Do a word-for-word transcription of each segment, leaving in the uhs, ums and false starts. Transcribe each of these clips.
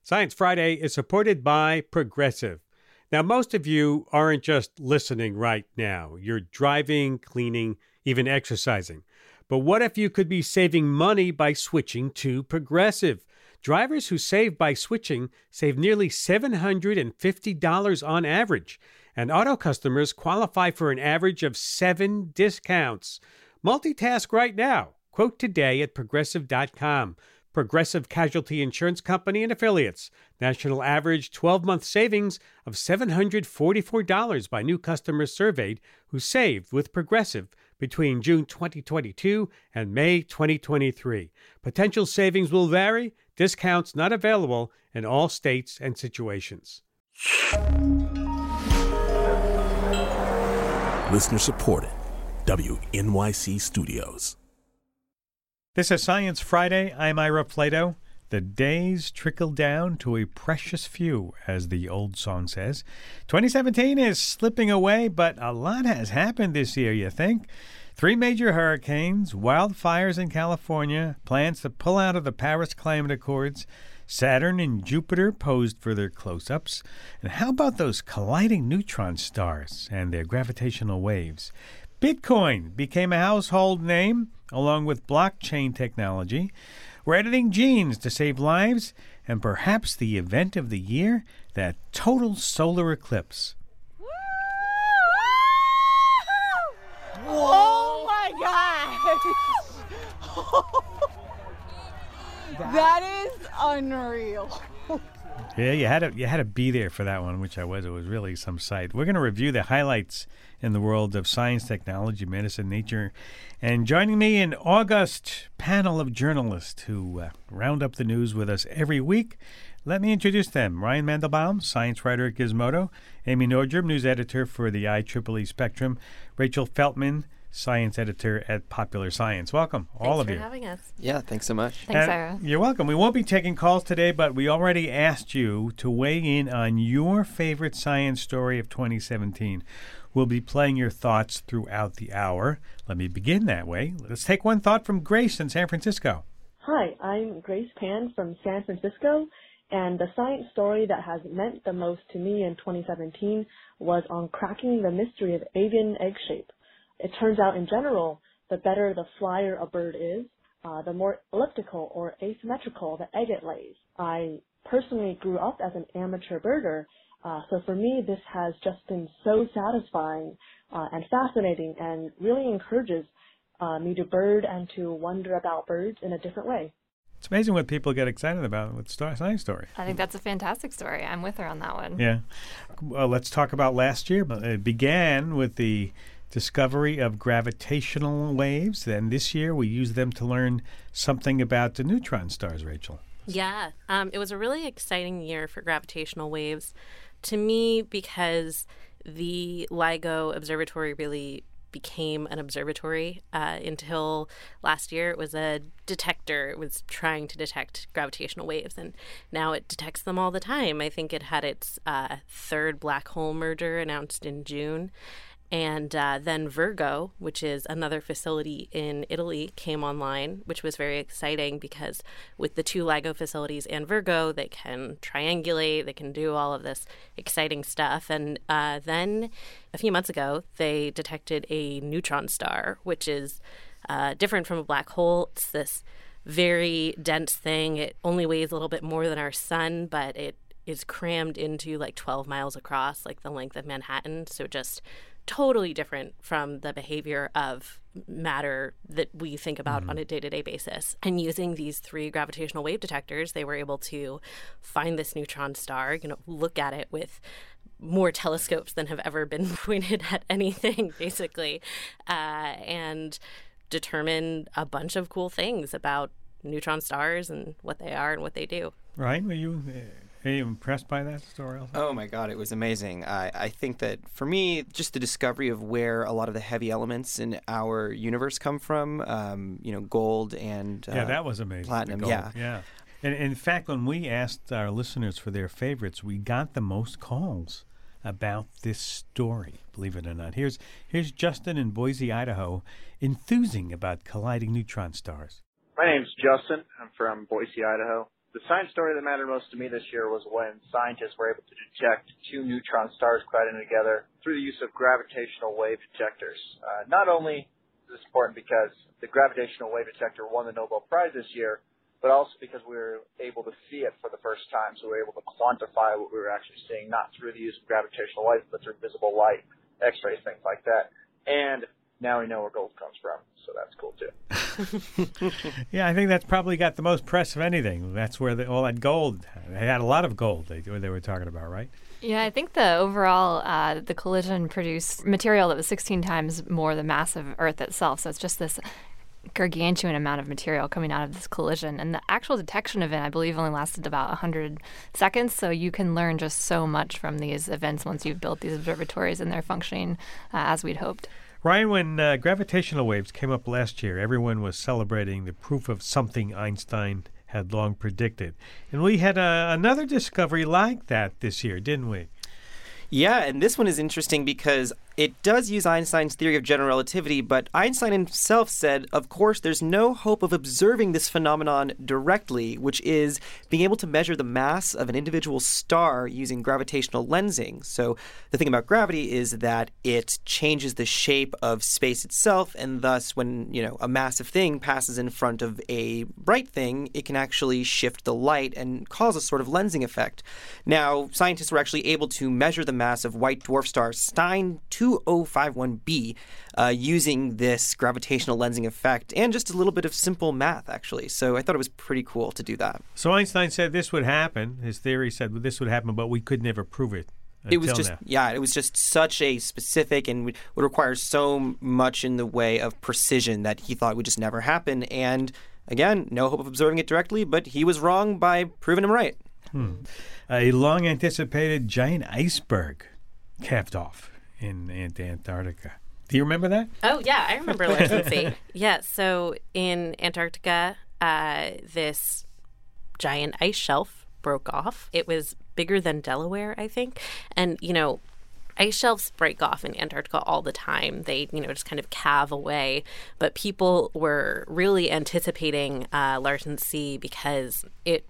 Science Friday is supported by Progressive. Now, most of you aren't just listening right now. You're driving, cleaning, even exercising. But what if you could be saving money by switching to Progressive? Drivers who save by switching save nearly seven hundred fifty dollars on average, and auto customers qualify for an average of seven discounts. Multitask right now. Quote today at progressive dot com. Progressive Casualty Insurance Company and Affiliates. National average twelve-month savings of seven hundred forty-four dollars by new customers surveyed who saved with Progressive between June twenty twenty-two and May twenty twenty-three. Potential savings will vary. Discounts not available in all states and situations. Listener supported. W N Y C Studios. This is Science Friday. I'm Ira Plato. The days trickle down to a precious few, as the old song says. twenty seventeen is slipping away, but a lot has happened this year, you think? Three major hurricanes, wildfires in California, plans to pull out of the Paris Climate Accords, Saturn and Jupiter posed for their close-ups. And how about those colliding neutron stars and their gravitational waves? Bitcoin became a household name, along with blockchain technology. We're editing genes to save lives, and perhaps the event of the year, that total solar eclipse. Oh my gosh! That is unreal. Yeah, you had to you had to be there for that one, which I was. It was really some sight. We're going to review the highlights in the world of science, technology, medicine, nature. And joining me an august panel of journalists who uh, round up the news with us every week. Let me introduce them. Ryan Mandelbaum, science writer at Gizmodo. Amy Nordrum, news editor for the I triple E Spectrum. Rachel Feltman, science editor at Popular Science. Welcome, Thanks all of for you. having us. Yeah, thanks so much. Thanks, And Sarah. You're welcome. We won't be taking calls today, but we already asked you to weigh in on your favorite science story of twenty seventeen. We'll be playing your thoughts throughout the hour. Let me begin that way. Let's take one thought from Grace in San Francisco. Hi, I'm Grace Pan from San Francisco, and the science story that has meant the most to me in twenty seventeen was on cracking the mystery of avian egg shape. It turns out, in general, the better the flyer a bird is, uh, the more elliptical or asymmetrical the egg it lays. I personally grew up as an amateur birder, uh, so for me this has just been so satisfying uh, and fascinating, and really encourages uh, me to bird and to wonder about birds in a different way. It's amazing what people get excited about with star- science story. I think that's a fantastic story. I'm with her on that one. Yeah. Well, let's talk about last year. It began with the discovery of gravitational waves. Then this year we used them to learn something about the neutron stars, Rachel. Yeah. Um, it was a really exciting year for gravitational waves to me because the LIGO Observatory really became an observatory. Uh, until last year, it was a detector. It was trying to detect gravitational waves, and now it detects them all the time. I think it had its uh, third black hole merger announced in June. And uh, then Virgo, which is another facility in Italy, came online, which was very exciting because with the two LIGO facilities and Virgo, they can triangulate, they can do all of this exciting stuff. And uh, then a few months ago, they detected a neutron star, which is uh, different from a black hole. It's this very dense thing. It only weighs a little bit more than our sun, but it is crammed into like twelve miles across, like the length of Manhattan. So just totally different from the behavior of matter that we think about mm-hmm. on a day-to-day basis. And using these three gravitational wave detectors, they were able to find this neutron star, you know, look at it with more telescopes than have ever been pointed at anything, basically, uh, and determine a bunch of cool things about neutron stars and what they are and what they do. Right? Were you... Uh... Are you impressed by that story? Oh, my God, it was amazing. I, I think that, for me, just the discovery of where a lot of the heavy elements in our universe come from, um, you know, gold and uh, yeah, that was amazing. Platinum, yeah. Yeah. And in fact, when we asked our listeners for their favorites, we got the most calls about this story, believe it or not. Here's, here's Justin in Boise, Idaho, enthusing about colliding neutron stars. My name's Justin. I'm from Boise, Idaho. The science story that mattered most to me this year was when scientists were able to detect two neutron stars colliding together through the use of gravitational wave detectors. Uh, not only is this important because the gravitational wave detector won the Nobel Prize this year, but also because we were able to see it for the first time, so we were able to quantify what we were actually seeing, not through the use of gravitational waves, but through visible light, X-rays, things like that. And now we know where gold comes from, so that's cool too. Yeah, I think that's probably got the most press of anything. That's where the, all that gold, they had a lot of gold they, they were talking about, right? Yeah, I think the overall, uh, the collision produced material that was sixteen times more the mass of Earth itself. So it's just this gargantuan amount of material coming out of this collision. And the actual detection event, I believe, only lasted about one hundred seconds. So you can learn just so much from these events once you've built these observatories and they're functioning uh, as we'd hoped. Ryan, when uh, gravitational waves came up last year, everyone was celebrating the proof of something Einstein had long predicted. And we had uh, another discovery like that this year, didn't we? Yeah, and this one is interesting because it does use Einstein's theory of general relativity, but Einstein himself said, of course, there's no hope of observing this phenomenon directly, which is being able to measure the mass of an individual star using gravitational lensing. So the thing about gravity is that it changes the shape of space itself, and thus when, you know, a massive thing passes in front of a bright thing, it can actually shift the light and cause a sort of lensing effect. Now, scientists were actually able to measure the mass of white dwarf star Stein two oh five one b uh, using this gravitational lensing effect and just a little bit of simple math, actually. So I thought it was pretty cool to do that. So Einstein said this would happen. His theory said well, this would happen, but we could never prove it. It was just, now. yeah, it was just such a specific and would, would require so much in the way of precision that he thought would just never happen. And again, no hope of observing it directly, but he was wrong by proving him right. Hmm. A long-anticipated giant iceberg calved off in Antarctica. Do you remember that? Oh, yeah, I remember Larsen C. Yeah, so in Antarctica, uh, this giant ice shelf broke off. It was bigger than Delaware, I think. And, you know, ice shelves break off in Antarctica all the time. They, you know, just kind of calve away. But people were really anticipating uh, Larsen C because it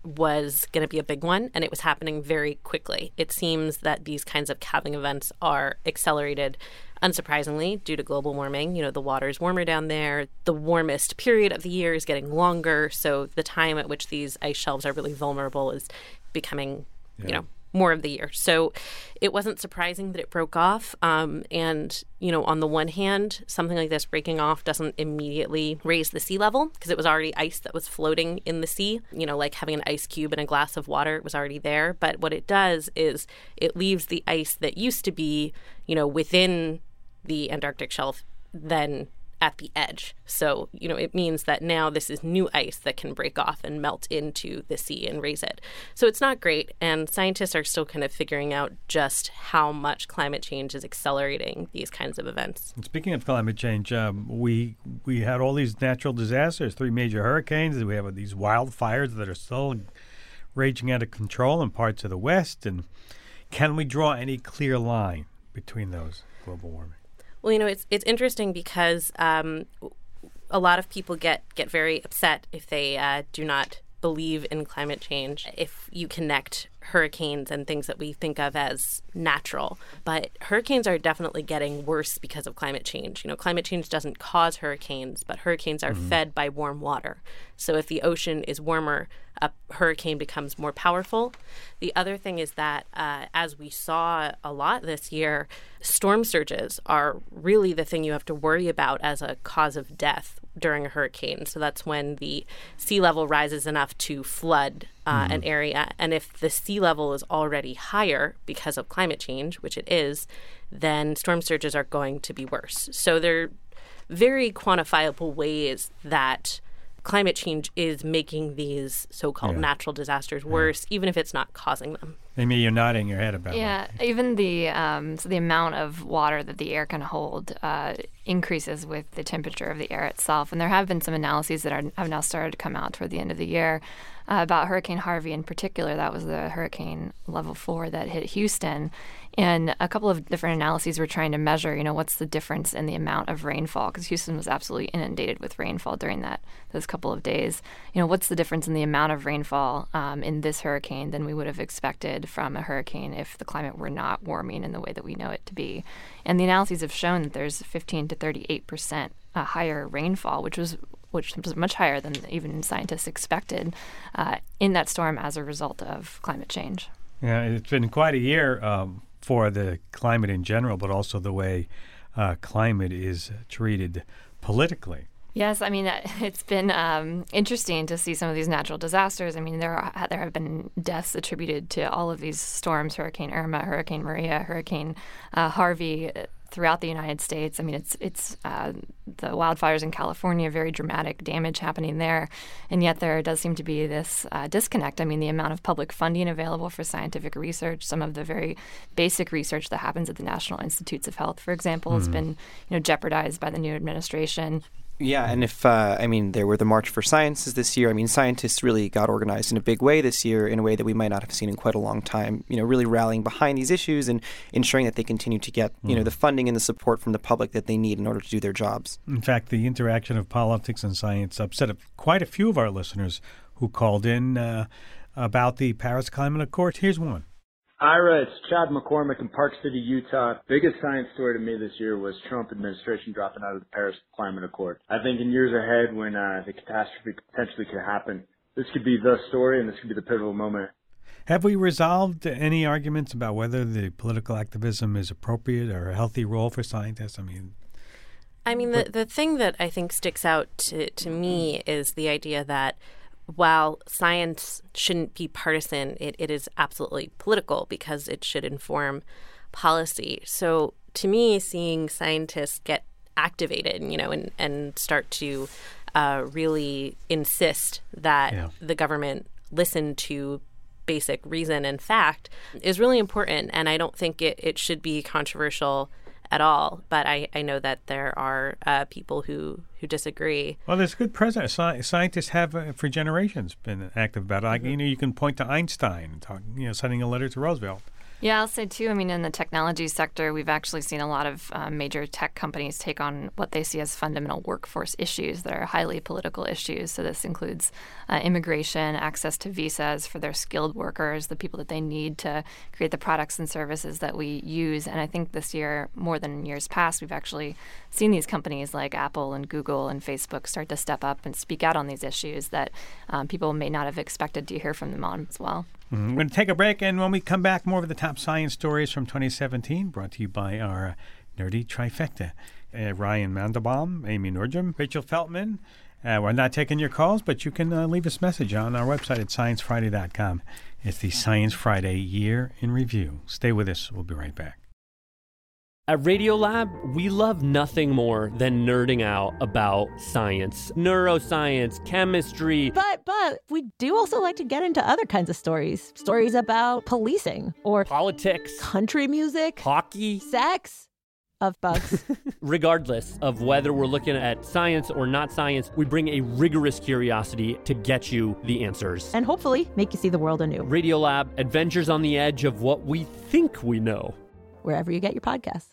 was going to be a big one, and it was happening very quickly. It seems that these kinds of calving events are accelerated, unsurprisingly, due to global warming. You know, the water is warmer down there. The warmest period of the year is getting longer, so the time at which these ice shelves are really vulnerable is becoming, yeah. you know, more of the year. So it wasn't surprising that it broke off. Um, and, you know, on the one hand, something like this breaking off doesn't immediately raise the sea level because it was already ice that was floating in the sea. You know, like having an ice cube in a glass of water, it was already there. But what it does is it leaves the ice that used to be, you know, within the Antarctic shelf then at the edge. So, you know, it means that now this is new ice that can break off and melt into the sea and raise it. So it's not great. And scientists are still kind of figuring out just how much climate change is accelerating these kinds of events. And speaking of climate change, um, we we had all these natural disasters, three major hurricanes. We have these wildfires that are still raging out of control in parts of the West. And can we draw any clear line between those, global warming? Well, you know, it's it's interesting because um, a lot of people get, get very upset if they uh, do not believe in climate change, if you connect hurricanes and things that we think of as natural. But hurricanes are definitely getting worse because of climate change. You know, climate change doesn't cause hurricanes, but hurricanes are mm-hmm. fed by warm water. So if the ocean is warmer, a hurricane becomes more powerful. The other thing is that, uh, as we saw a lot this year, storm surges are really the thing you have to worry about as a cause of death during a hurricane. So that's when the sea level rises enough to flood uh, mm-hmm. an area. And if the sea level is already higher because of climate change, which it is, then storm surges are going to be worse. So they're very quantifiable ways that climate change is making these so-called yeah. natural disasters worse, yeah. even if it's not causing them. Amy, you're nodding your head about yeah, that. Even the um, so the amount of water that the air can hold uh, increases with the temperature of the air itself. And there have been some analyses that are, have now started to come out toward the end of the year uh, about Hurricane Harvey in particular. That was the hurricane level four that hit Houston. And a couple of different analyses were trying to measure, you know, what's the difference in the amount of rainfall, because Houston was absolutely inundated with rainfall during that those couple of days. You know, what's the difference in the amount of rainfall um, in this hurricane than we would have expected from a hurricane if the climate were not warming in the way that we know it to be? And the analyses have shown that there's fifteen to thirty-eight percent uh, higher rainfall, which was which was much higher than even scientists expected uh, in that storm as a result of climate change. Yeah, it's been quite a year um, for the climate in general, but also the way uh, climate is treated politically. Yes, I mean, it's been um, interesting to see some of these natural disasters. I mean, there are, there have been deaths attributed to all of these storms, Hurricane Irma, Hurricane Maria, Hurricane uh, Harvey, throughout the United States. I mean, it's it's uh, the wildfires in California, very dramatic damage happening there. And yet there does seem to be this uh, disconnect. I mean, the amount of public funding available for scientific research, some of the very basic research that happens at the National Institutes of Health, for example, mm. has been, you know, jeopardized by the new administration. Yeah, and if, uh, I mean, there were the March for Sciences this year. I mean, scientists really got organized in a big way this year, in a way that we might not have seen in quite a long time, you know, really rallying behind these issues and ensuring that they continue to get, you mm. know, the funding and the support from the public that they need in order to do their jobs. In fact, the interaction of politics and science upset quite a few of our listeners who called in uh, about the Paris Climate Accord. Here's one. Ira, it's Chad McCormick in Park City, Utah. Biggest science story to me this year was Trump administration dropping out of the Paris Climate Accord. I think in years ahead, when uh, the catastrophe potentially could happen, this could be the story and this could be the pivotal moment. Have we resolved any arguments about whether the political activism is appropriate or a healthy role for scientists? I mean, I mean, the, the thing that I think sticks out to, to me is the idea that while science shouldn't be partisan, it, it is absolutely political because it should inform policy. So to me, seeing scientists get activated, you know, and, and start to uh, really insist that yeah. the government listen to basic reason and fact is really important. And I don't think it, it should be controversial at all. But I, I know that there are uh, people who, who disagree. Well, there's good precedent. Sci- scientists have, uh, for generations, been active about it. Like, mm-hmm. you know, you can point to Einstein and talk, you know, sending a letter to Roosevelt. Yeah, I'll say, too, I mean, in the technology sector, we've actually seen a lot of um, major tech companies take on what they see as fundamental workforce issues that are highly political issues. So this includes uh, immigration, access to visas for their skilled workers, the people that they need to create the products and services that we use. And I think this year, more than in years past, we've actually seen these companies like Apple and Google and Facebook start to step up and speak out on these issues that um, people may not have expected to hear from them on as well. Mm-hmm. We're going to take a break, and when we come back, more of the top science stories from twenty seventeen, brought to you by our nerdy trifecta. Uh, Ryan Mandelbaum, Amy Nordrum, Rachel Feltman. Uh, we're not taking your calls, but you can uh, leave us a message on our website at science friday dot com. It's the Science Friday Year in Review. Stay with us. We'll be right back. At Radiolab, we love nothing more than nerding out about science, neuroscience, chemistry. But, but, we do also like to get into other kinds of stories. Stories about policing or politics, country music, hockey, sex, of bugs. Regardless of whether we're looking at science or not science, we bring a rigorous curiosity to get you the answers. And hopefully make you see the world anew. Radiolab, adventures on the edge of what we think we know. Wherever you get your podcasts.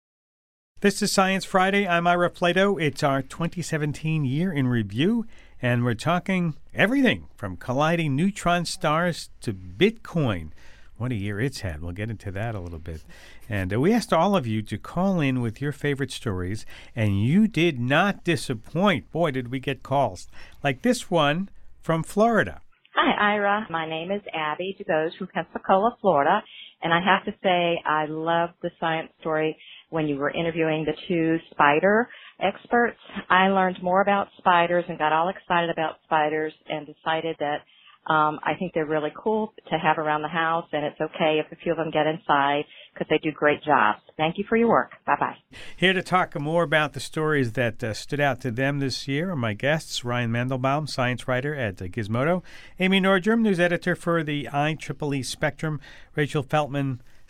This is Science Friday. I'm Ira Plato. It's our twenty seventeen year in review, and we're talking everything from colliding neutron stars to Bitcoin. What a year it's had. We'll get into that a little bit. And uh, we asked all of you to call in with your favorite stories, and you did not disappoint. Boy, did we get calls. Like this one from Florida. Hi, Ira. My name is Abby DuBose from Pensacola, Florida. And I have to say, I loved the science story when you were interviewing the two spider experts. I learned more about spiders and got all excited about spiders and decided that um, I think they're really cool to have around the house, and it's okay if a few of them get inside because they do great jobs. Thank you for your work. Bye-bye. Here to talk more about the stories that uh, stood out to them this year are my guests, Ryan Mandelbaum, science writer at uh, Gizmodo, Amy Nordrum, news editor for the I triple E Spectrum, Rachel Feltman,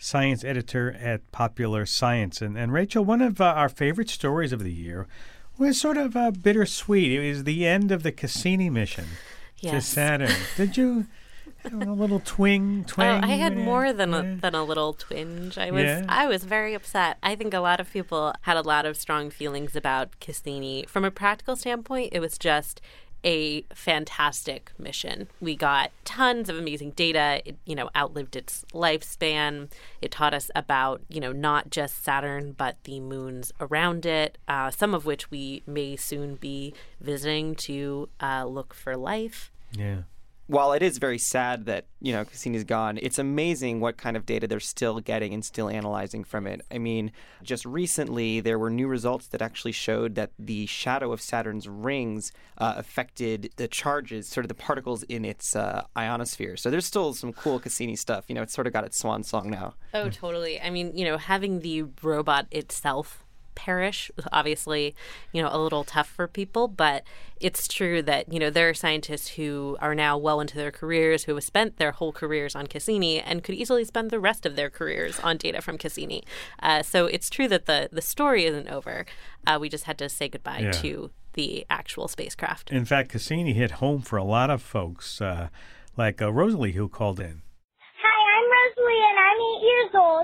science editor at Popular Science. And, and Rachel, one of uh, our favorite stories of the year was sort of uh, bittersweet. It was the end of the Cassini mission yes. to Saturn. Did you have a little twing, twang? Oh, I had yeah, more than yeah. a, than a little twinge. I was Yeah. I was very upset. I think a lot of people had a lot of strong feelings about Cassini. From a practical standpoint, it was just a fantastic mission. We got tons of amazing data. It, you know, outlived its lifespan. It taught us about, you know, not just Saturn, but the moons around it, uh, some of which we may soon be visiting to uh, look for life. Yeah. While it is very sad that, you know, Cassini's gone, it's amazing what kind of data they're still getting and still analyzing from it. I mean, just recently, there were new results that actually showed that the shadow of Saturn's rings uh, affected the charges, sort of the particles in its uh, ionosphere. So there's still some cool Cassini stuff. You know, it's sort of got its swan song now. Oh, totally. I mean, you know, having the robot itself perish was obviously, you know, a little tough for people, but it's true that, you know, there are scientists who are now well into their careers who have spent their whole careers on Cassini and could easily spend the rest of their careers on data from Cassini. Uh, so it's true that the, the story isn't over. Uh, we just had to say goodbye Yeah. to the actual spacecraft. In fact, Cassini hit home for a lot of folks, uh, like uh, Rosalie, who called in. Hi, I'm Rosalie, and I'm eight years old,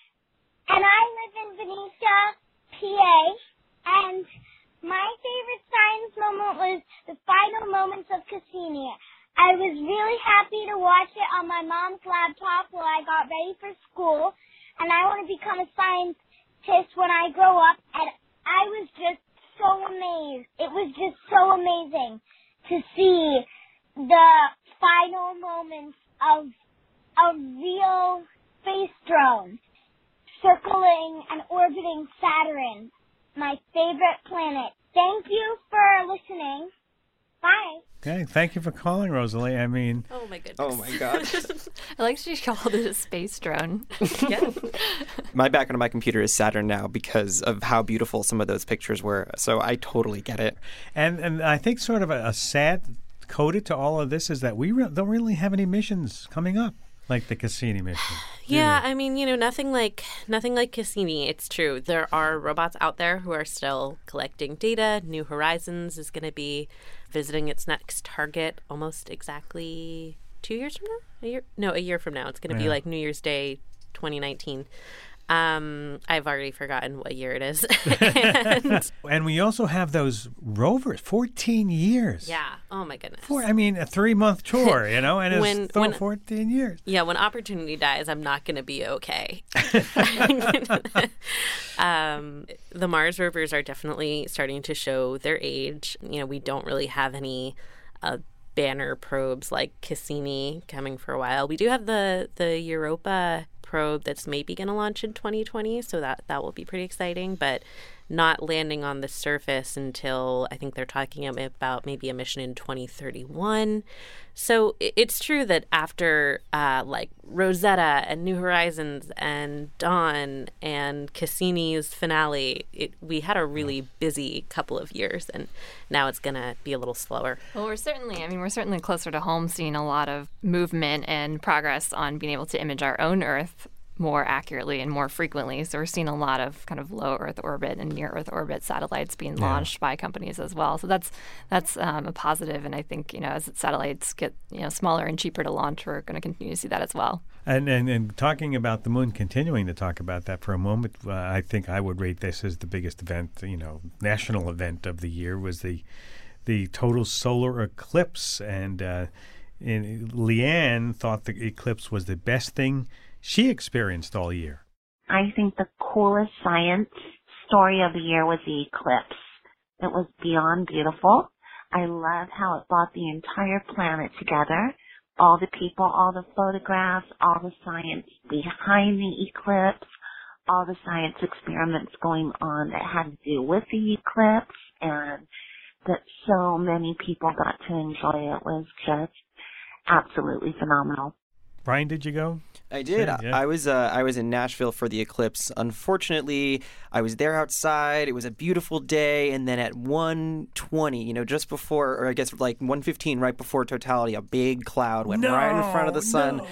and I live in Benicia, P A, and my favorite science moment was the final moments of Cassini. I was really happy to watch it on my mom's laptop while I got ready for school, and I want to become a scientist when I grow up, and I was just so amazed. It was just so amazing to see the final moments of a real space drone circling and orbiting Saturn, my favorite planet. Thank you for listening. Bye. Okay, thank you for calling, Rosalie. I mean, oh my goodness. Oh my gosh. I like she called it a space drone. Yeah. My background on my computer is Saturn now because of how beautiful some of those pictures were. So I totally get it. And and I think sort of a, a sad coded to all of this is that we re- don't really have any missions coming up like the Cassini mission. Yeah, I mean, you know, nothing like nothing like Cassini. It's true. There are robots out there who are still collecting data. New Horizons is going to be visiting its next target almost exactly two years from now. A year? No, a year from now. It's going to Yeah. be like New Year's Day, twenty nineteen. Um, I've already forgotten what year it is. and, And we also have those rovers, fourteen years. yeah. Oh my goodness. Four, I mean, a three-month tour, you know, and it's When- still when- fourteen years. Yeah, when opportunity dies, I'm not going to be okay. um, the Mars rovers are definitely starting to show their age. You know, we don't really have any uh, banner probes like Cassini coming for a while. We do have the the Europa probe that's maybe going to launch in twenty twenty, so that that will be pretty exciting, but not landing on the surface until I think they're talking about maybe a mission in twenty thirty-one. So it- it's true that after uh, like Rosetta and New Horizons and Dawn and Cassini's finale, it, we had a really busy couple of years, and now it's going to be a little slower. Well, we're certainly, I mean, we're certainly closer to home, seeing a lot of movement and progress on being able to image our own Earth more accurately and more frequently. So we're seeing a lot of kind of low Earth orbit and near Earth orbit satellites being Yeah. launched by companies as well. So that's that's um, a positive. And I think, you know, as satellites get, you know, smaller and cheaper to launch, we're going to continue to see that as well. And, and and talking about the moon, continuing to talk about that for a moment, uh, I think I would rate this as the biggest event, you know, national event of the year was the the total solar eclipse. And uh, in, Leanne thought the eclipse was the best thing she experienced all year. I think the coolest science story of the year was the eclipse. It was beyond beautiful. I loved how it brought the entire planet together. All the people, all the photographs, all the science behind the eclipse, all the science experiments going on that had to do with the eclipse, and that so many people got to enjoy it was just absolutely phenomenal. Brian, did you go? I did. Yeah, yeah. I was uh, I was in Nashville for the eclipse. Unfortunately, I was there outside. It was a beautiful day, and then at one twenty, you know, just before, or I guess like one fifteen, right before totality, a big cloud went No, right in front of the sun. no.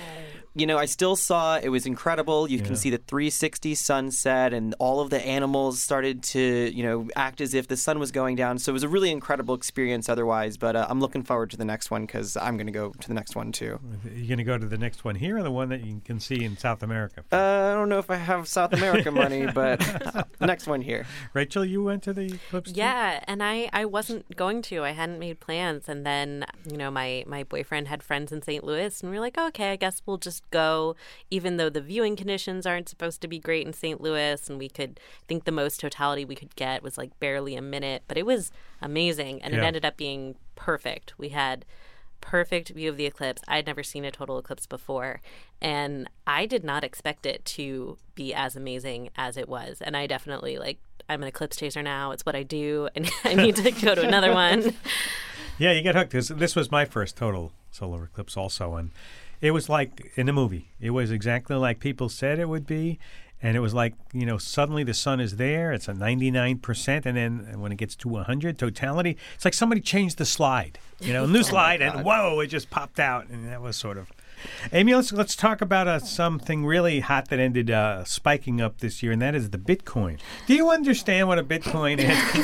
you know, I still saw it was incredible. You Yeah. can see the three sixty sunset, and all of the animals started to, you know, act as if the sun was going down. So it was a really incredible experience otherwise. But uh, I'm looking forward to the next one because I'm going to go to the next one too. Are you going to go to the next one here or the one that you can see in South America? Uh, I don't know if I have South America money, but the next one here. Rachel, you went to the eclipse? too? Yeah, and I, I wasn't going to. I hadn't made plans. And then, you know, my, my boyfriend had friends in Saint Louis, and we were like, okay, I guess we'll just go, even though the viewing conditions aren't supposed to be great in Saint Louis. And we could I think the most totality we could get was like barely a minute, but it was amazing. And Yeah. it ended up being perfect. We had perfect view of the eclipse. I'd never seen a total eclipse before, and I did not expect it to be as amazing as it was. And I definitely, like, I'm an eclipse chaser now. It's what I do, and I need to go to another one. Yeah, you get hooked. This, this was my first total solar eclipse also, and it was like in the movie. It was exactly like people said it would be, and it was like, you know, suddenly the sun is there. It's a ninety-nine percent, and then when it gets to one hundred, totality, it's like somebody changed the slide, you know, new slide, and whoa, it just popped out, and that was sort of... Amy, let's, let's talk about uh, something really hot that ended uh, spiking up this year, and that is the Bitcoin. Do you understand what a Bitcoin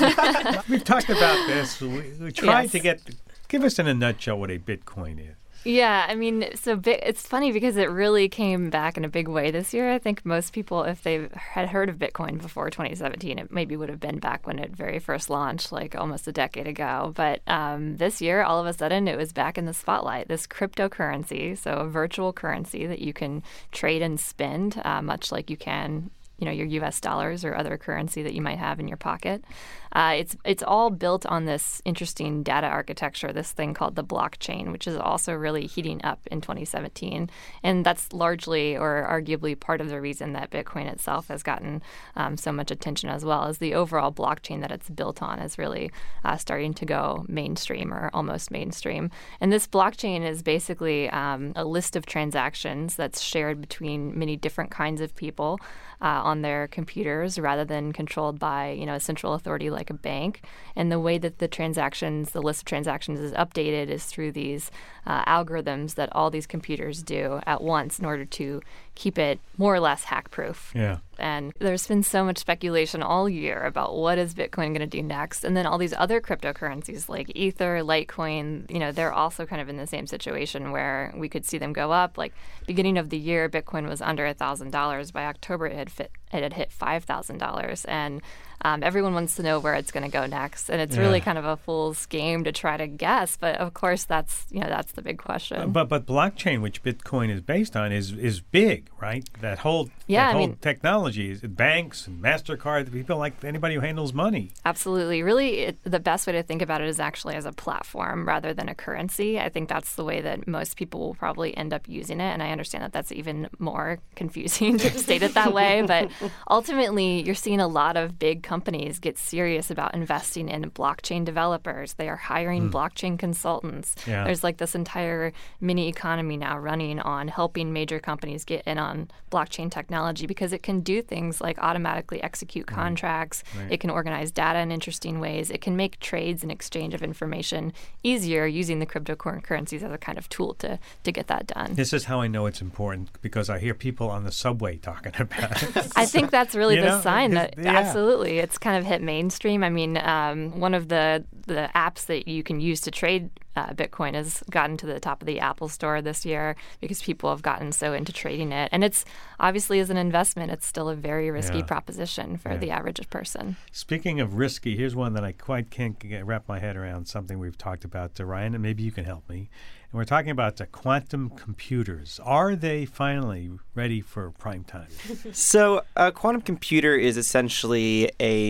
is? We've talked about this. We, we tried Yes. to get... Give us in a nutshell what a Bitcoin is. Yeah, I mean, so bi- it's funny because it really came back in a big way this year. I think most people, if they had heard of Bitcoin before twenty seventeen, it maybe would have been back when it very first launched, like almost a decade ago. But um, this year, all of a sudden, it was back in the spotlight. This cryptocurrency, so a virtual currency that you can trade and spend, uh, much like you can, you know, your U S dollars or other currency that you might have in your pocket. Uh, it's it's all built on this interesting data architecture, this thing called the blockchain, which is also really heating up in twenty seventeen. And that's largely or arguably part of the reason that Bitcoin itself has gotten um, so much attention as well, as the overall blockchain that it's built on is really uh, starting to go mainstream or almost mainstream. And this blockchain is basically um, a list of transactions that's shared between many different kinds of people uh, on their computers rather than controlled by, you know, a central authority like a bank. And the way that the transactions, the list of transactions is updated is through these uh, algorithms that all these computers do at once in order to keep it more or less hack-proof. Yeah. And there's been so much speculation all year about what is Bitcoin going to do next. And then all these other cryptocurrencies like Ether, Litecoin, you know, they're also kind of in the same situation where we could see them go up. Like beginning of the year, Bitcoin was under one thousand dollars. By October, it had, fit, it had hit five thousand dollars. And um, everyone wants to know where it's going to go next. And it's Yeah. really kind of a fool's game to try to guess. But of course, that's, you know, that's the big question. Uh, but but blockchain, which Bitcoin is based on, is is big, right? That whole Yeah, that I whole mean- technology, is banks and Mastercard, people like anybody who handles money. Absolutely. Really, it, the best way to think about it is actually as a platform rather than a currency. I think that's the way that most people will probably end up using it. And I understand that that's even more confusing to state it that way. But ultimately, you're seeing a lot of big companies get serious about investing in blockchain developers. They are hiring Mm. blockchain consultants. Yeah. There's like this entire mini economy now running on helping major companies get in on blockchain technology because it can do things like automatically execute contracts. Right. It can organize data in interesting ways. It can make trades and exchange of information easier using the cryptocurrencies as a kind of tool to, to get that done. This is how I know it's important because I hear people on the subway talking about it. I think that's really You the know, sign that it's- yeah. absolutely it's kind of hit mainstream. I mean, um, one of the the apps that you can use to trade uh, Bitcoin has gotten to the top of the Apple Store this year because people have gotten so into trading it. And it's obviously as an investment, it's still a very risky Yeah. proposition for Yeah. the average person. Speaking of risky, here's one that I quite can't get, wrap my head around, something we've talked about, uh, Ryan, and maybe you can help me. And we're talking about uh, quantum computers. Are they finally ready for prime time? So, a quantum computer is essentially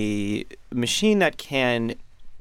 a machine that can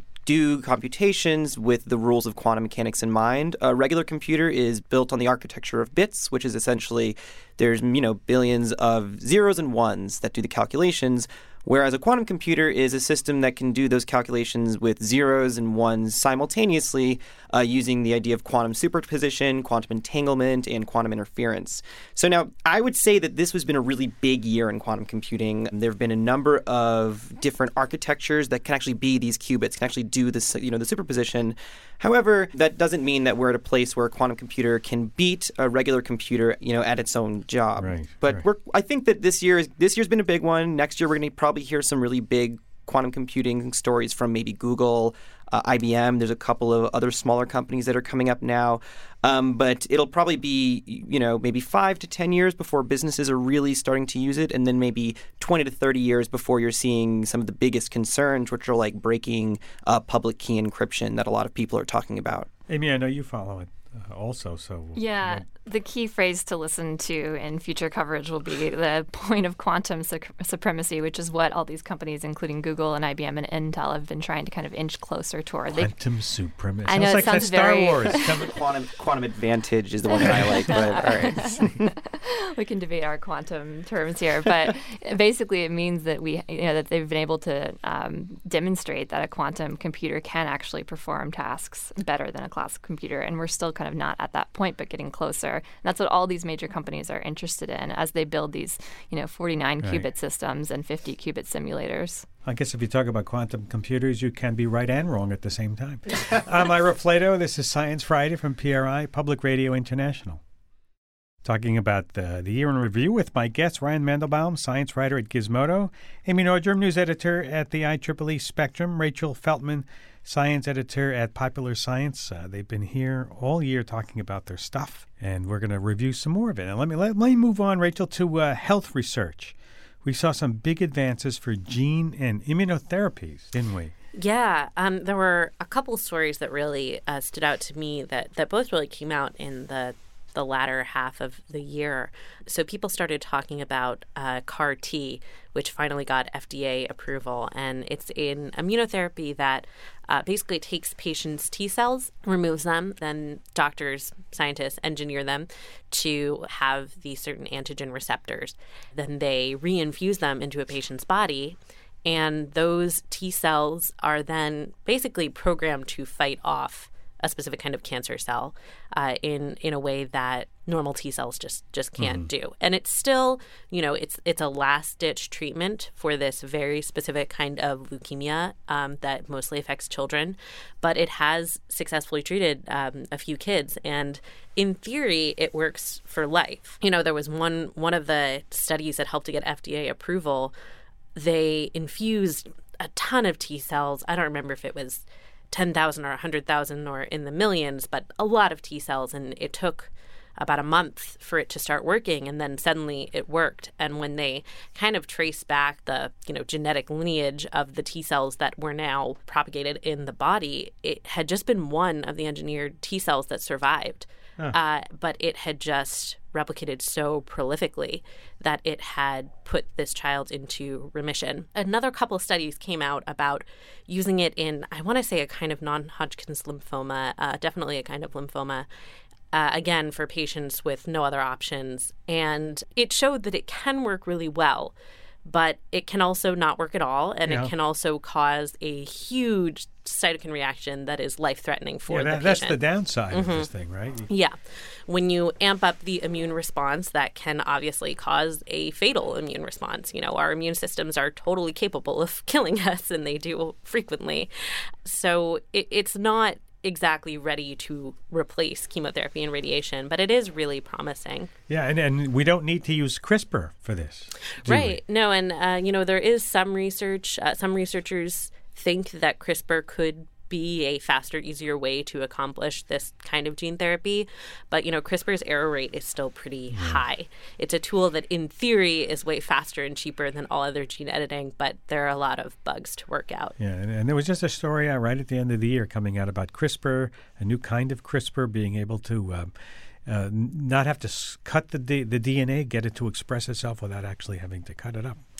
do computations with the rules of quantum mechanics in mind. A regular computer is built on the architecture of bits, which is essentially there's, you know, billions of zeros and ones that do the calculations. whereas a quantum computer is a system that can do those calculations with zeros and ones simultaneously uh, using the idea of quantum superposition, quantum entanglement, and quantum interference. So now, I would say that this has been a really big year in quantum computing. There have been a number of different architectures that can actually be these qubits, can actually do this, you know, the superposition. However, that doesn't mean that we're at a place where a quantum computer can beat a regular computer, you know, at its own job. Right, but right. we're, I think that this year is, this year's been a big one. Next year, we're going to probably hear some really big quantum computing stories from maybe Google, uh, I B M. There's a couple of other smaller companies that are coming up now. Um, but it'll probably be, you know, maybe five to ten years before businesses are really starting to use it, and then maybe twenty to thirty years before you're seeing some of the biggest concerns, which are like breaking uh, public key encryption that a lot of people are talking about. Amy, I know you follow it uh, also, so... Yeah, the key phrase to listen to in future coverage will be the point of quantum su- supremacy, which is what all these companies, including Google and I B M and Intel, have been trying to kind of inch closer toward. Quantum supremacy. I know, sounds it like sounds that Star very... Wars. quantum, quantum advantage is the one that I like, but all right. We can debate our quantum terms here, but basically it means that we, you know, that they've been able to um, demonstrate that a quantum computer can actually perform tasks better than a classical computer, and we're still kind of not at that point, but getting closer. And that's what all these major companies are interested in as they build these, you know, forty-nine Right. qubit systems and fifty qubit simulators. I guess if you talk about quantum computers, you can be right and wrong at the same time. I'm Ira Flato. This is Science Friday from P R I, Public Radio International. Talking about the, the year in review with my guests, Ryan Mandelbaum, science writer at Gizmodo, Amy Nordrum, news editor at the I triple E Spectrum, Rachel Feltman, science editor at Popular Science. Uh, they've been here all year talking about their stuff, and we're going to review some more of it. And let me let, let me move on, Rachel, to uh, health research. We saw some big advances for gene and immunotherapies, didn't we? Yeah, um, there were a couple stories that really uh, stood out to me that, that both really came out in the the latter half of the year. So people started talking about uh, C A R T, which finally got F D A approval. And it's an immunotherapy that uh, basically takes patients' T cells, removes them, then doctors, scientists engineer them to have these certain antigen receptors. Then they reinfuse them into a patient's body. And those T cells are then basically programmed to fight off a specific kind of cancer cell uh, in in a way that normal T cells just just can't mm-hmm. do. And it's still, you know, it's it's a last ditch treatment for this very specific kind of leukemia um, that mostly affects children, but it has successfully treated um, a few kids, and in theory, it works for life. You know, there was one one of the studies that helped to get F D A approval. They infused a ton of T cells. I don't remember if it was ten thousand or one hundred thousand or in the millions, but a lot of T cells. And it took about a month for it to start working. And then suddenly it worked. And when they kind of trace back the, you know, genetic lineage of the T cells that were now propagated in the body, it had just been one of the engineered T cells that survived. Huh. Uh, but it had just replicated so prolifically that it had put this child into remission. Another couple of studies came out about using it in, I want to say, a kind of non-Hodgkin's lymphoma, uh, definitely a kind of lymphoma, uh, again, for patients with no other options. And it showed that it can work really well, but it can also not work at all, and yeah. it can also cause a huge cytokine reaction that is life-threatening for yeah, that, the patient. That's the downside mm-hmm. of this thing, right? Yeah. When you amp up the immune response, that can obviously cause a fatal immune response. You know, our immune systems are totally capable of killing us, and they do frequently. So it, it's not exactly ready to replace chemotherapy and radiation, but it is really promising. Yeah, and, and we don't need to use CRISPR for this. Right. We? No, and, uh, you know, there is some research, uh, some researchers think that CRISPR could be a faster, easier way to accomplish this kind of gene therapy. But, you know, CRISPR's error rate is still pretty mm. high. It's a tool that in theory is way faster and cheaper than all other gene editing, but there are a lot of bugs to work out. Yeah, and, and there was just a story uh, right at the end of the year coming out about CRISPR, a new kind of CRISPR being able to um, uh, not have to s- cut the, D- the D N A, get it to express itself without actually having to cut it up.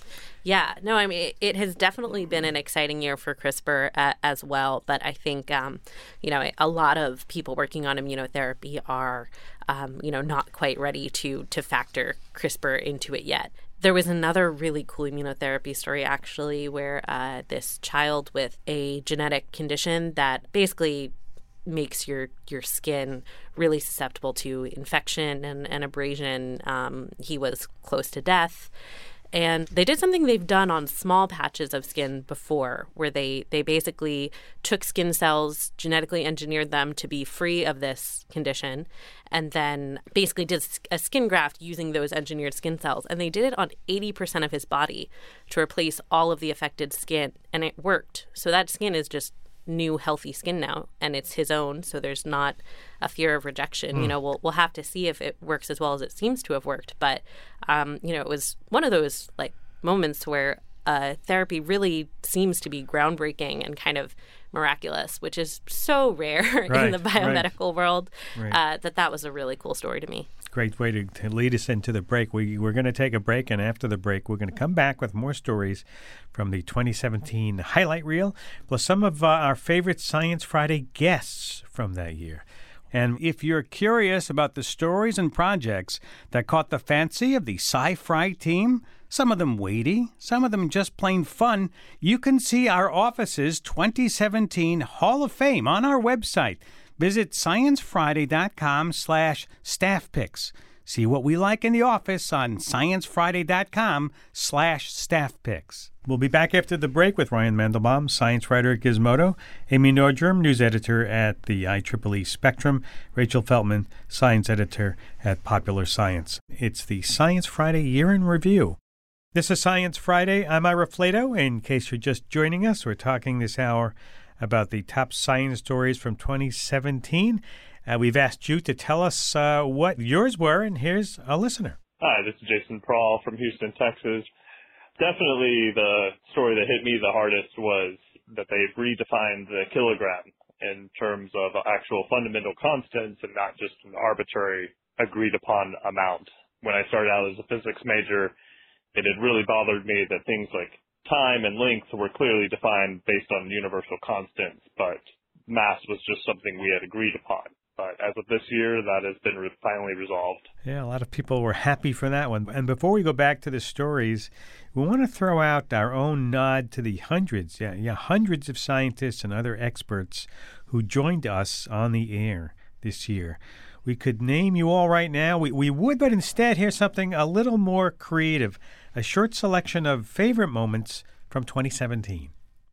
Yeah, no, I mean, it, it has definitely been an exciting year for CRISPR uh, as well. But I think, um, you know, a lot of people working on immunotherapy are, um, you know, not quite ready to to factor CRISPR into it yet. There was another really cool immunotherapy story, actually, where uh, this child with a genetic condition that basically makes your, your skin really susceptible to infection and, and abrasion. Um, he was close to death. And they did something they've done on small patches of skin before, where they, they basically took skin cells, genetically engineered them to be free of this condition, and then basically did a skin graft using those engineered skin cells. And they did it on eighty percent of his body to replace all of the affected skin, and it worked. So that skin is just new healthy skin now, and it's his own, so there's not a fear of rejection. Mm. You know, we'll we'll have to see if it works as well as it seems to have worked. But um, you know, it was one of those like moments where uh, therapy really seems to be groundbreaking and kind of miraculous, which is so rare right, in the biomedical right. world. Right. Uh, that that was a really cool story to me. Great way to, to lead us into the break. We, we're going to take a break, and after the break, we're going to come back with more stories from the twenty seventeen highlight reel, plus some of uh, our favorite Science Friday guests from that year. And if you're curious about the stories and projects that caught the fancy of the Sci-Fri team, some of them weighty, some of them just plain fun, you can see our office's twenty seventeen Hall of Fame on our website. Visit sciencefriday.com slash staff picks. See what we like in the office on sciencefriday.com slash staff picks. We'll be back after the break with Ryan Mandelbaum, science writer at Gizmodo, Amy Nordrum, news editor at the I triple E Spectrum, Rachel Feltman, science editor at Popular Science. It's the Science Friday Year in Review. This is Science Friday. I'm Ira Flato. In case you're just joining us, we're talking this hour about the top science stories from twenty seventeen. Uh, we've asked you to tell us uh, what yours were, and here's a listener. Hi, this is Jason Prawl from Houston, Texas. Definitely the story that hit me the hardest was that they've redefined the kilogram in terms of actual fundamental constants and not just an arbitrary agreed-upon amount. When I started out as a physics major, it had really bothered me that things like time and length were clearly defined based on universal constants, but mass was just something we had agreed upon. But as of this year, that has been re- finally resolved. Yeah, a lot of people were happy for that one. And before we go back to the stories, we want to throw out our own nod to the hundreds, yeah, yeah, hundreds of scientists and other experts who joined us on the air this year. We could name you all right now. We, we would, but instead, here's something a little more creative, a short selection of favorite moments from twenty seventeen.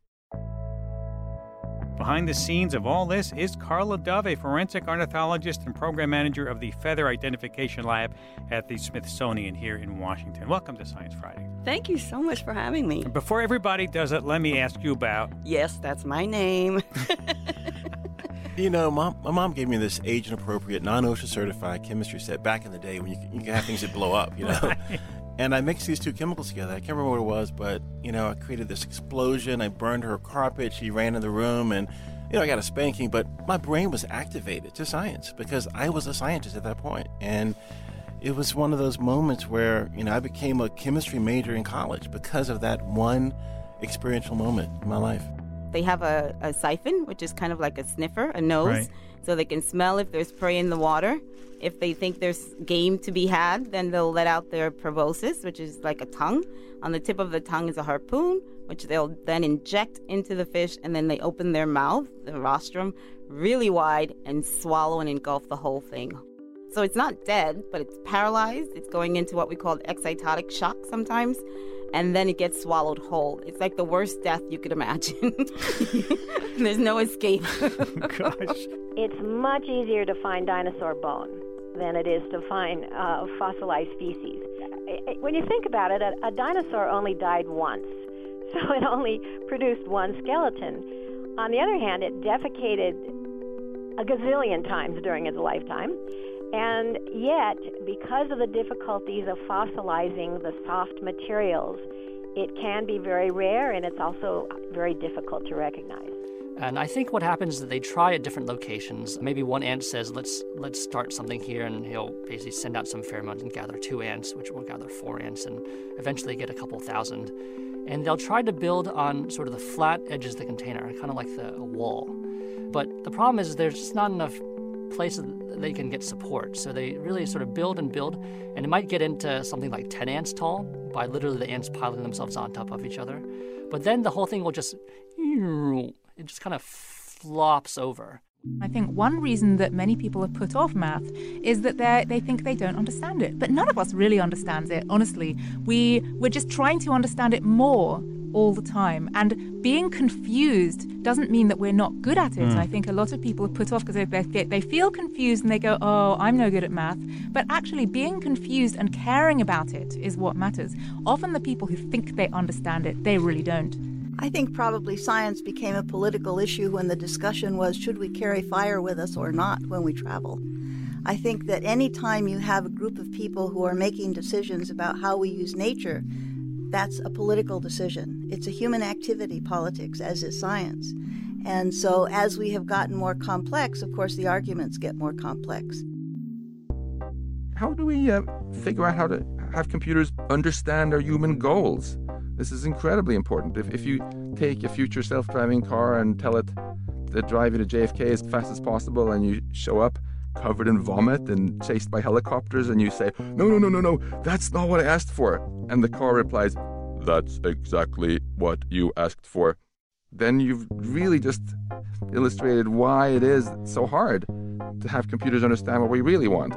Behind the scenes of all this is Carla Dove, a forensic ornithologist and program manager of the Feather Identification Lab at the Smithsonian here in Washington. Welcome to Science Friday. Thank you so much for having me. Before everybody does it, let me ask you about... Yes, that's my name. You know, mom, my mom gave me this age-appropriate, non-OSHA certified chemistry set back in the day when you, you can have things that blow up, you know. Right. And I mixed these two chemicals together. I can't remember what it was, but, you know, I created this explosion. I burned her carpet. She ran in the room, and, you know, I got a spanking. But my brain was activated to science because I was a scientist at that point. And it was one of those moments where, you know, I became a chemistry major in college because of that one experiential moment in my life. They have a, a siphon, which is kind of like a sniffer, a nose, right. So they can smell if there's prey in the water. If they think there's game to be had, then they'll let out their proboscis, which is like a tongue. On the tip of the tongue is a harpoon, which they'll then inject into the fish, and then they open their mouth, the rostrum, really wide and swallow and engulf the whole thing. So it's not dead, but it's paralyzed. It's going into what we call excitotic shock sometimes, and then it gets swallowed whole. It's like the worst death you could imagine. There's no escape. Gosh. It's much easier to find dinosaur bone than it is to find uh, fossilized species. When you think about it, a, a dinosaur only died once, so it only produced one skeleton. On the other hand, it defecated a gazillion times during its lifetime, and yet, because of the difficulties of fossilizing the soft materials, it can be very rare, and it's also very difficult to recognize. And I think what happens is that they try at different locations. Maybe one ant says, let's let's start something here, and he'll basically send out some pheromones and gather two ants, which will gather four ants, and eventually get a couple thousand. And they'll try to build on sort of the flat edges of the container, kind of like the a wall. But the problem is there's just not enough places that they can get support. So they really sort of build and build, and it might get into something like ten ants tall by literally the ants piling themselves on top of each other. But then the whole thing will just, it just kind of flops over. I think one reason that many people have put off math is that they they think they don't understand it. But none of us really understands it, honestly. We, we're just trying to understand it more all the time. And being confused doesn't mean that we're not good at it. Mm. I think a lot of people have put off because they, they, they feel confused and they go, oh, I'm no good at math. But actually being confused and caring about it is what matters. Often the people who think they understand it, they really don't. I think probably science became a political issue when the discussion was, should we carry fire with us or not when we travel? I think that any time you have a group of people who are making decisions about how we use nature, that's a political decision. It's a human activity, politics, as is science. And so as we have gotten more complex, of course, the arguments get more complex. How do we uh, figure out how to have computers understand our human goals? This is incredibly important. If, if you take a future self-driving car and tell it to drive you to J F K as fast as possible, and you show up covered in vomit and chased by helicopters, and you say, no, no, no, no, no, that's not what I asked for. And the car replies, that's exactly what you asked for. Then you've really just illustrated why it is so hard to have computers understand what we really want.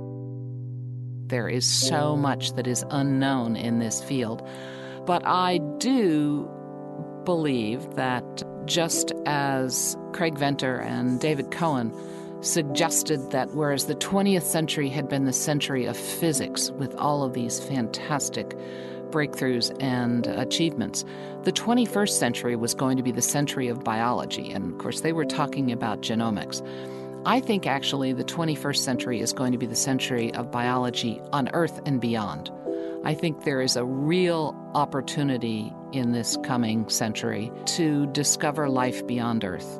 There is so much that is unknown in this field. But I do believe that just as Craig Venter and David Cohen suggested that whereas the twentieth century had been the century of physics with all of these fantastic breakthroughs and achievements, the twenty-first century was going to be the century of biology. And of course, they were talking about genomics. I think actually the twenty-first century is going to be the century of biology on Earth and beyond. I think there is a real opportunity in this coming century to discover life beyond Earth.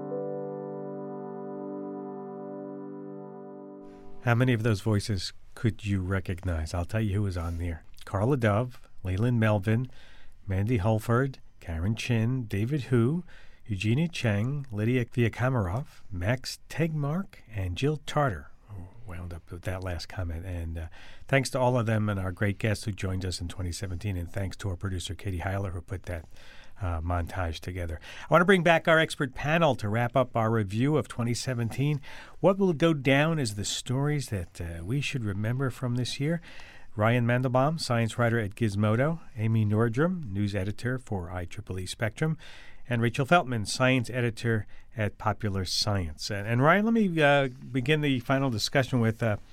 How many of those voices could you recognize? I'll tell you who was on there. Carla Dove, Leland Melvin, Mandy Holford, Karen Chin, David Hu, Eugenia Cheng, Lydia Villakamarov, Max Tegmark, and Jill Tarter. Wound up with that last comment. And uh, thanks to all of them and our great guests who joined us in twenty seventeen. And thanks to our producer, Katie Heiler, who put that uh, montage together. I want to bring back our expert panel to wrap up our review of twenty seventeen. What will go down as the stories that uh, we should remember from this year? Ryan Mandelbaum, science writer at Gizmodo. Amy Nordrum, news editor for I triple E Spectrum. And Rachel Feltman, science editor at Popular Science. And, and Ryan, let me uh, begin the final discussion with, uh,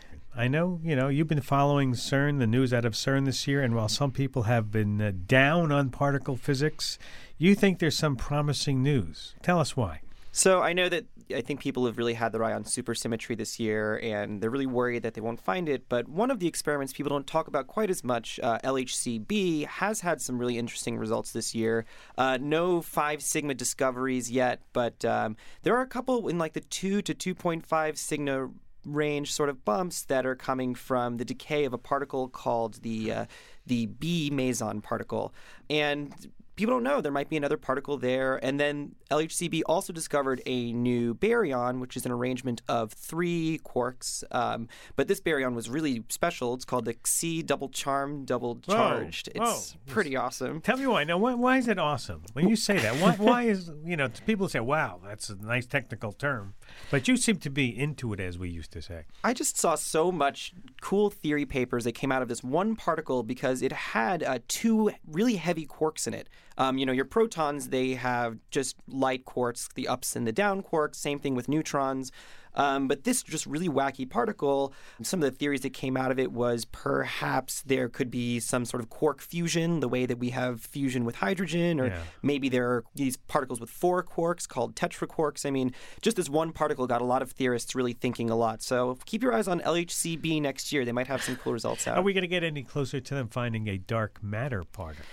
I know, you know, you've been following CERN, the news out of CERN this year, and while some people have been uh, down on particle physics, you think there's some promising news. Tell us why. So I know that I think people have really had their eye on supersymmetry this year, and they're really worried that they won't find it. But one of the experiments people don't talk about quite as much, uh, L H C B, has had some really interesting results this year. Uh, no five sigma discoveries yet, but um, there are a couple in like the two to two point five sigma range sort of bumps that are coming from the decay of a particle called the uh, the B meson particle. And people don't know. There might be another particle there. And then L H C B also discovered a new baryon, which is an arrangement of three quarks. Um, but this baryon was really special. It's called the Xi double charm, double charged. Whoa, it's whoa. pretty awesome. Tell me why. Now, why, why is it awesome? When you say that, why, why is, you know, people say, wow, that's a nice technical term. But you seem to be into it, as we used to say. I just saw so much cool theory papers that came out of this one particle because it had uh, two really heavy quarks in it. Um, you know, your protons, they have just light quarks, the ups and the down quarks. Same thing with neutrons. Um, but this just really wacky particle, some of the theories that came out of it was perhaps there could be some sort of quark fusion, the way that we have fusion with hydrogen, or Yeah. maybe there are these particles with four quarks called tetraquarks. I mean, just this one particle got a lot of theorists really thinking a lot. So keep your eyes on L H C B next year. They might have some cool results out. Are we going to get any closer to them finding a dark matter particle?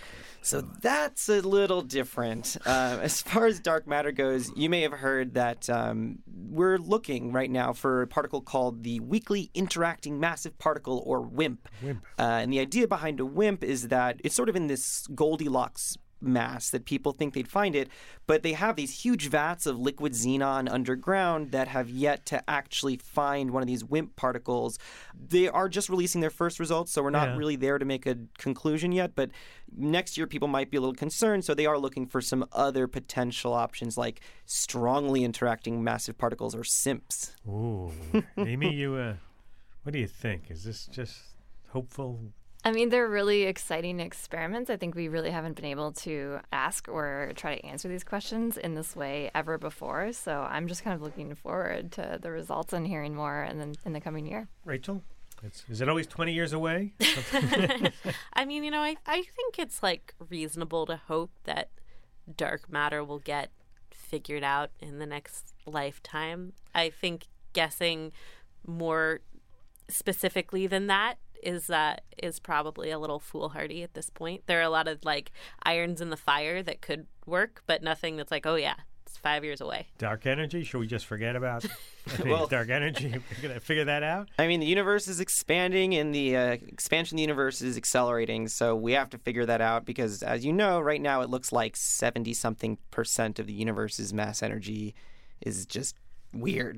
So that's a little different. Uh, as far as dark matter goes, you may have heard that um, we're looking right now for a particle called the Weakly Interacting Massive Particle, or WIMP. WIMP. Uh, and the idea behind a WIMP is that it's sort of in this Goldilocks mass that people think they'd find it, but they have these huge vats of liquid xenon underground that have yet to actually find one of these WIMP particles. They are just releasing their first results, so we're not Yeah. really there to make a conclusion yet, but next year people might be a little concerned, so they are looking for some other potential options like strongly interacting massive particles, or SIMPs. Ooh. Amy, you, uh, what do you think? Is this just hopeful? I mean, they're really exciting experiments. I think we really haven't been able to ask or try to answer these questions in this way ever before. So I'm just kind of looking forward to the results and hearing more in the, in the coming year. Rachel? It's, is it always twenty years away? I mean, you know, I, I think it's like reasonable to hope that dark matter will get figured out in the next lifetime. I think guessing more specifically than that is uh, is probably a little foolhardy at this point. There are a lot of like irons in the fire that could work, but nothing that's like, oh yeah, it's five years away. Dark energy? Should we just forget about Well- dark energy? We're going to figure that out? I mean, the universe is expanding and the uh, expansion of the universe is accelerating, so we have to figure that out because, as you know, right now it looks like seventy-something percent of the universe's mass energy is just weird.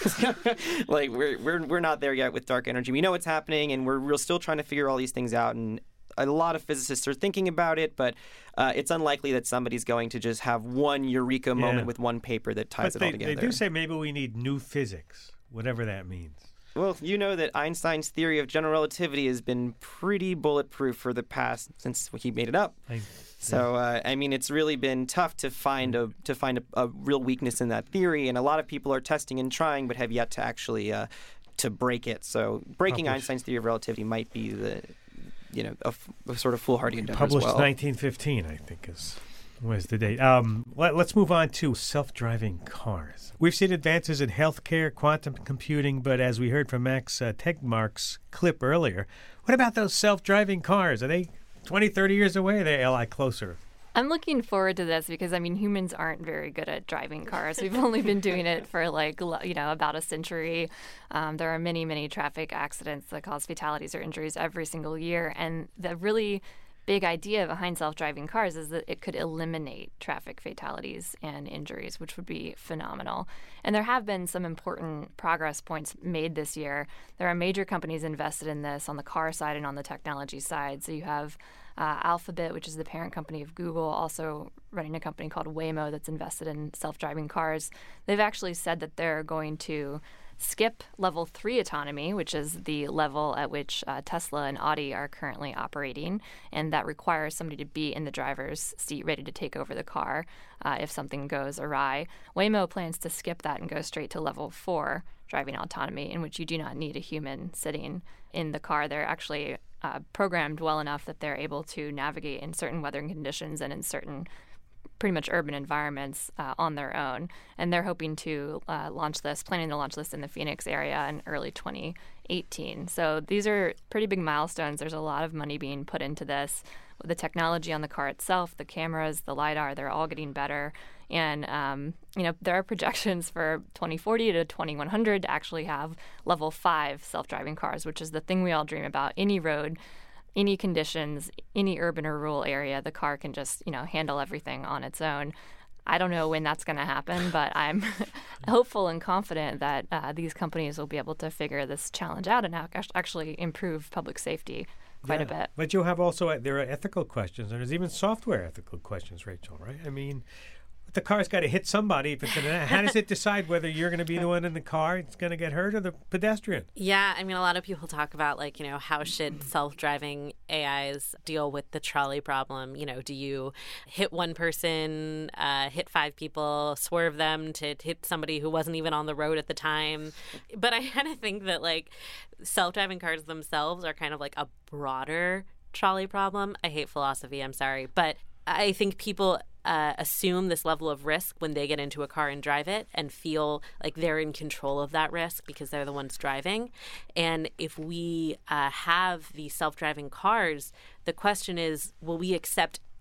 Like, we're, we're, we're not there yet with dark energy. We know what's happening, and we're, we're still trying to figure all these things out, and a lot of physicists are thinking about it, but uh, it's unlikely that somebody's going to just have one eureka moment Yeah. with one paper that ties But it they, all together. they do say maybe we need new physics, whatever that means. Well, you know that Einstein's theory of general relativity has been pretty bulletproof for the past since he made it up. I, so, uh, I mean, it's really been tough to find a to find a, a real weakness in that theory, and a lot of people are testing and trying, but have yet to actually uh, to break it. So, breaking Published. Einstein's theory of relativity might be the you know a, f- a sort of foolhardy endeavor Published as well. nineteen fifteen, I think, is was the date. Um, let, let's move on to self-driving cars. We've seen advances in healthcare, quantum computing, but as we heard from Max uh, Tegmark's clip earlier, what about those self-driving cars? Are they twenty, thirty years away? Or are they a lot closer? I'm looking forward to this because, I mean, humans aren't very good at driving cars. We've only been doing it for, like, l- you know, about a century. Um, there are many, many traffic accidents that cause fatalities or injuries every single year. And the really big idea behind self-driving cars is that it could eliminate traffic fatalities and injuries, which would be phenomenal. And there have been some important progress points made this year. There are major companies invested in this on the car side and on the technology side. So you have uh, Alphabet, which is the parent company of Google, also running a company called Waymo that's invested in self-driving cars. They've actually said that they're going to skip level three autonomy, which is the level at which uh, Tesla and Audi are currently operating, and that requires somebody to be in the driver's seat ready to take over the car uh, if something goes awry. Waymo plans to skip that and go straight to level four driving autonomy, in which you do not need a human sitting in the car. They're actually uh, programmed well enough that they're able to navigate in certain weather conditions and in certain pretty much urban environments uh, on their own. And they're hoping to uh, launch this, planning to launch this in the Phoenix area in early twenty eighteen. So these are pretty big milestones. There's a lot of money being put into this. The technology on the car itself, the cameras, the LiDAR, they're all getting better. And, um, you know, there are projections for twenty forty to twenty-one hundred to actually have level five self-driving cars, which is the thing we all dream about. Any road, any conditions, any urban or rural area, the car can just, you know, handle everything on its own. I don't know when that's going to happen, but I'm hopeful and confident that uh, these companies will be able to figure this challenge out and ac- actually improve public safety quite a Yeah. bit. But you have also, uh, there are ethical questions, and there's even software ethical questions, Rachel, right? I mean, the car's got to hit somebody. If it's gonna, how does it decide whether you're going to be the one in the car that's going to get hurt or the pedestrian? Yeah, I mean, a lot of people talk about, like, you know, how should self-driving A Is deal with the trolley problem? You know, do you hit one person, uh, hit five people, swerve them to hit somebody who wasn't even on the road at the time? But I kind of think that, like, self-driving cars themselves are kind of like a broader trolley problem. I hate philosophy, I'm sorry. But I think people uh, assume this level of risk when they get into a car and drive it and feel like they're in control of that risk because they're the ones driving. And if we uh, have these self-driving cars, the question is, will we accept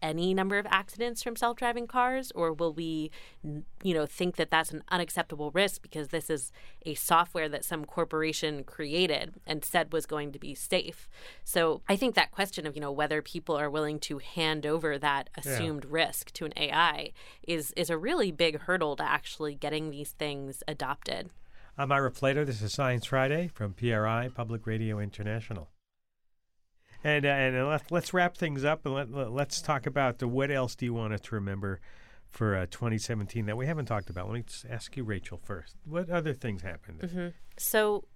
any number of accidents from self-driving cars, or will we, you know, think that that's an unacceptable risk because this is a software that some corporation created and said was going to be safe? So I think that question of, you know, whether people are willing to hand over that assumed yeah. risk to an A I is is a really big hurdle to actually getting these things adopted. I'm Ira Flatow. This is Science Friday from P R I, Public Radio International. And uh, and let's, let's wrap things up and let, let, let's talk about the, what else do you want us to remember for uh, twenty seventeen that we haven't talked about. Let me just ask you, Rachel, first. What other things happened? Mm-hmm. So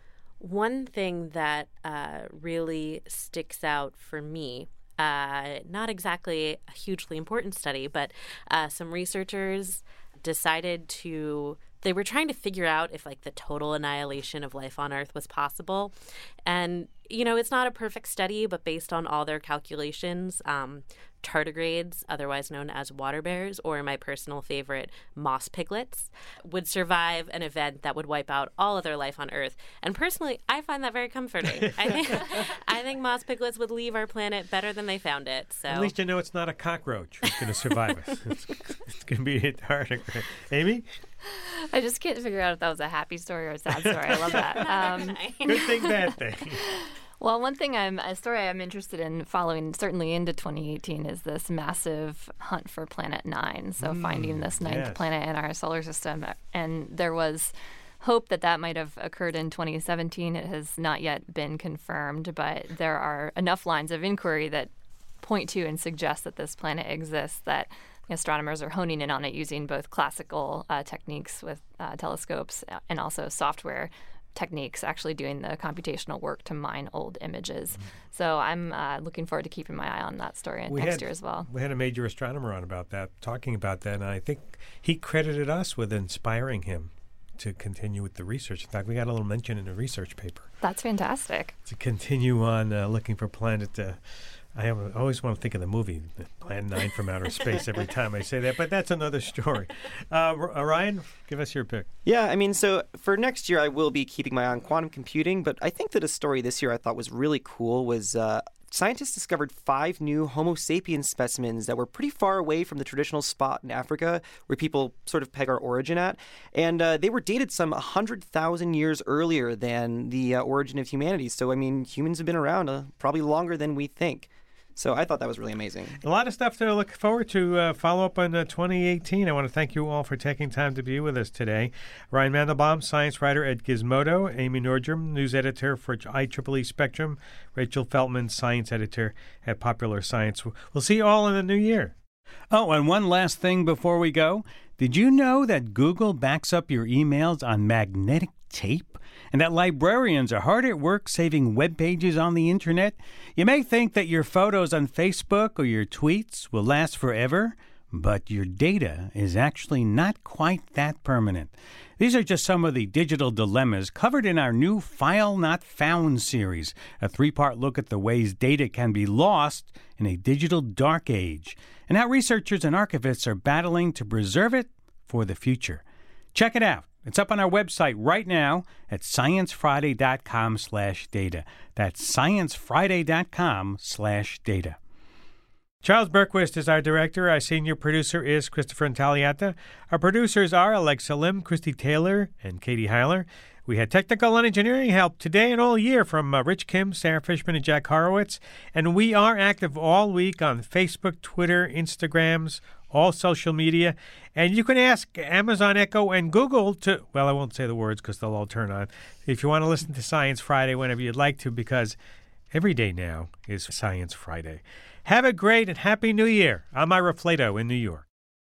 one thing that uh, really sticks out for me, uh, not exactly a hugely important study, but uh, some researchers decided to they were trying to figure out if like the total annihilation of life on Earth was possible. And, you know, it's not a perfect study, but based on all their calculations, um, tardigrades, otherwise known as water bears, or my personal favorite, moss piglets, would survive an event that would wipe out all other life on Earth. And personally, I find that very comforting. I think I think moss piglets would leave our planet better than they found it. So at least you know it's not a cockroach who's going to survive us. It's, it's going to be a tardigrade. Amy? I just can't figure out if that was a happy story or a sad story. I love that. Um, Good thing, bad thing. Well, one thing I'm a story I'm interested in following certainly into twenty eighteen is this massive hunt for Planet Nine. So mm, finding this ninth yes. planet in our solar system, and there was hope that that might have occurred in twenty seventeen. It has not yet been confirmed, but there are enough lines of inquiry that point to and suggest that this planet exists that astronomers are honing in on it using both classical uh, techniques with uh, telescopes and also software techniques, actually doing the computational work to mine old images. Mm-hmm. So I'm uh, looking forward to keeping my eye on that story we next had, year as well. We had a major astronomer on about that, talking about that, and I think he credited us with inspiring him to continue with the research. In fact, we got a little mention in a research paper. That's fantastic. To continue on uh, looking for planet uh, I always want to think of the movie Plan nine from Outer Space every time I say that, but that's another story. Uh, Ryan, give us your pick. Yeah, I mean, so for next year, I will be keeping my eye on quantum computing, but I think that a story this year I thought was really cool was uh, scientists discovered five new Homo sapiens specimens that were pretty far away from the traditional spot in Africa where people sort of peg our origin at, and uh, they were dated some one hundred thousand years earlier than the uh, origin of humanity. So, I mean, humans have been around uh, probably longer than we think. So I thought that was really amazing. A lot of stuff to look forward to. Uh, follow up on uh, twenty eighteen. I want to thank you all for taking time to be with us today. Ryan Mandelbaum, science writer at Gizmodo. Amy Nordrum, news editor for I triple E Spectrum. Rachel Feltman, science editor at Popular Science. We'll see you all in the new year. Oh, and one last thing before we go. Did you know that Google backs up your emails on magnetic tape? And that librarians are hard at work saving web pages on the internet? You may think that your photos on Facebook or your tweets will last forever, but your data is actually not quite that permanent. These are just some of the digital dilemmas covered in our new File Not Found series, a three-part look at the ways data can be lost in a digital dark age, and how researchers and archivists are battling to preserve it for the future. Check it out. It's up on our website right now at sciencefriday.com slash data. That's sciencefriday.com slash data. Charles Berquist is our director. Our senior producer is Christopher Intagliata. Our producers are Alexa Lim, Christy Taylor, and Katie Heiler. We had technical and engineering help today and all year from uh, Rich Kim, Sarah Fishman, and Jack Horowitz. And we are active all week on Facebook, Twitter, Instagrams, all social media. And you can ask Amazon Echo and Google to, well, I won't say the words because they'll all turn on, if you want to listen to Science Friday whenever you'd like to, because every day now is Science Friday. Have a great and happy New Year. I'm Ira Flatow in New York.